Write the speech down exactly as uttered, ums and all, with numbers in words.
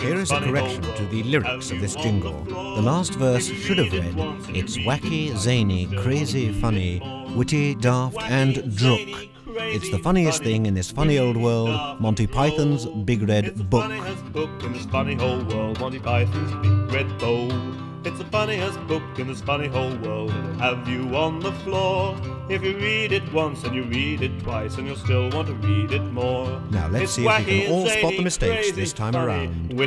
Here is a correction to the lyrics of this jingle. The last verse should have read, "It's wacky, zany, crazy, funny, witty, daft and drook. It's the funniest thing in this funny old world, Monty Python's Big Red Book." It's the funniest book in this funny whole world, Monty Python's Big Red Book. It's the funniest book in this funny whole world. It'll have you on the floor if you read it once and you read it twice, and you'll still want to read it more. Now let's It's see if we wacky can all and spot the zany, mistakes crazy, this time funny, around.